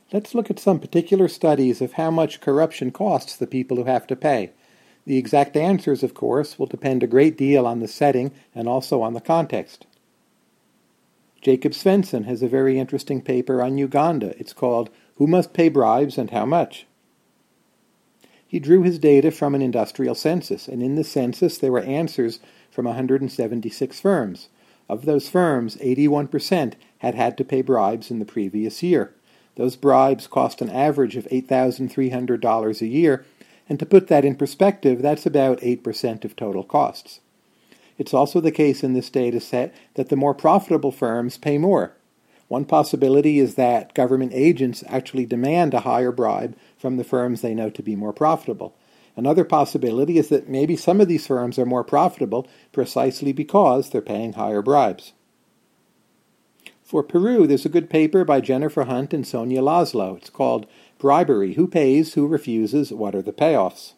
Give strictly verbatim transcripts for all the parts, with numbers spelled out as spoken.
Let's look at some particular studies of how much corruption costs the people who have to pay. The exact answers, of course, will depend a great deal on the setting and also on the context. Jacob Svensson has a very interesting paper on Uganda. It's called Who Must Pay Bribes and How Much? He drew his data from an industrial census, and in the census there were answers from one hundred seventy-six firms. Of those firms, eighty-one percent had had to pay bribes in the previous year. Those bribes cost an average of eight thousand three hundred dollars a year, and to put that in perspective, that's about eight percent of total costs. It's also the case in this data set that the more profitable firms pay more. One possibility is that government agents actually demand a higher bribe from the firms they know to be more profitable. Another possibility is that maybe some of these firms are more profitable precisely because they're paying higher bribes. For Peru, there's a good paper by Jennifer Hunt and Sonia Laszlo. It's called Bribery: Who Pays, Who Refuses, What Are the Payoffs?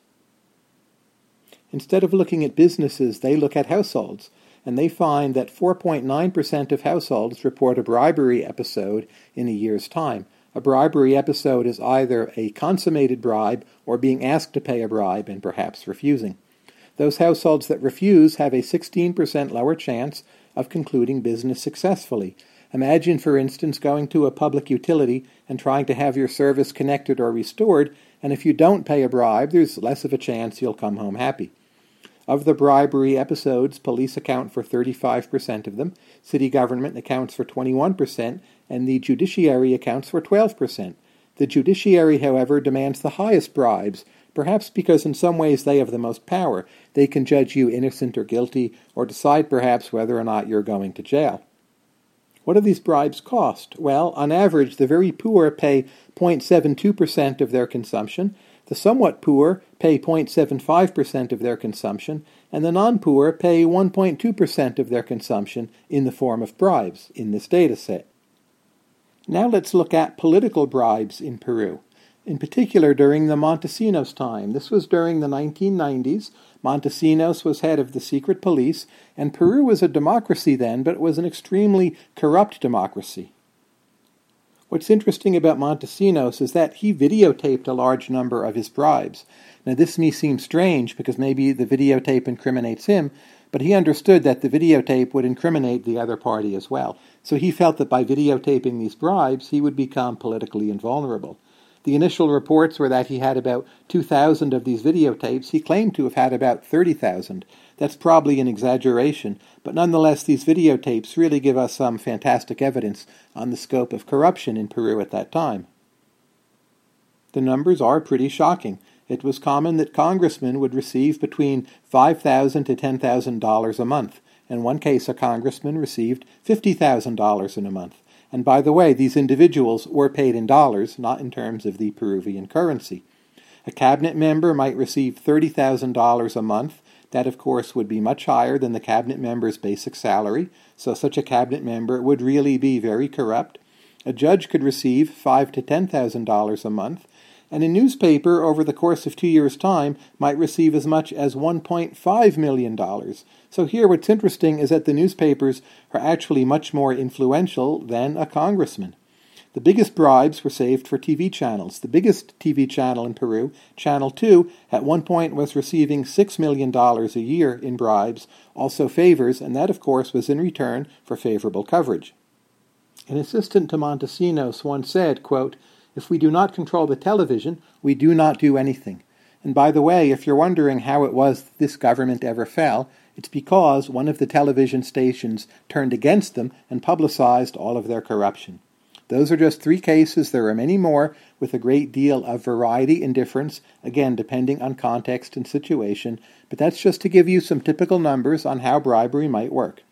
Instead of looking at businesses, they look at households, and they find that four point nine percent of households report a bribery episode in a year's time. A bribery episode is either a consummated bribe or being asked to pay a bribe and perhaps refusing. Those households that refuse have a sixteen percent lower chance of concluding business successfully. Imagine, for instance, going to a public utility and trying to have your service connected or restored, and if you don't pay a bribe, there's less of a chance you'll come home happy. Of the bribery episodes, police account for thirty-five percent of them, city government accounts for twenty-one percent, and the judiciary accounts for twelve percent. The judiciary, however, demands the highest bribes, perhaps because in some ways they have the most power. They can judge you innocent or guilty, or decide perhaps whether or not you're going to jail. What do these bribes cost? Well, on average, the very poor pay zero point seven two percent of their consumption, the somewhat poor pay zero point seven five percent of their consumption, and the non-poor pay one point two percent of their consumption in the form of bribes in this data set. Now let's look at political bribes in Peru. In particular, during the Montesinos time. This was during the nineteen nineties. Montesinos was head of the secret police, and Peru was a democracy then, but it was an extremely corrupt democracy. What's interesting about Montesinos is that he videotaped a large number of his bribes. Now this may seem strange because maybe the videotape incriminates him, but he understood that the videotape would incriminate the other party as well. So he felt that by videotaping these bribes, he would become politically invulnerable. The initial reports were that he had about two thousand of these videotapes. He claimed to have had about thirty thousand. That's probably an exaggeration, but nonetheless these videotapes really give us some fantastic evidence on the scope of corruption in Peru at that time. The numbers are pretty shocking. It was common that congressmen would receive between five thousand dollars to ten thousand dollars a month. In one case, a congressman received fifty thousand dollars in a month. And by the way, these individuals were paid in dollars, not in terms of the Peruvian currency. A cabinet member might receive thirty thousand dollars a month. That, of course, would be much higher than the cabinet member's basic salary, so such a cabinet member would really be very corrupt. A judge could receive five thousand to ten thousand dollars a month, and a newspaper over the course of two years' time might receive as much as one point five million dollars. So here what's interesting is that the newspapers are actually much more influential than a congressman. The biggest bribes were saved for T V channels. The biggest T V channel in Peru, Channel two, at one point was receiving six million dollars a year in bribes, also favors, and that of course was in return for favorable coverage. An assistant to Montesinos once said, quote, "If we do not control the television, we do not do anything." And by the way, if you're wondering how it was that this government ever fell, it's because one of the television stations turned against them and publicized all of their corruption. Those are just three cases. There are many more with a great deal of variety and difference, again, depending on context and situation, but that's just to give you some typical numbers on how bribery might work.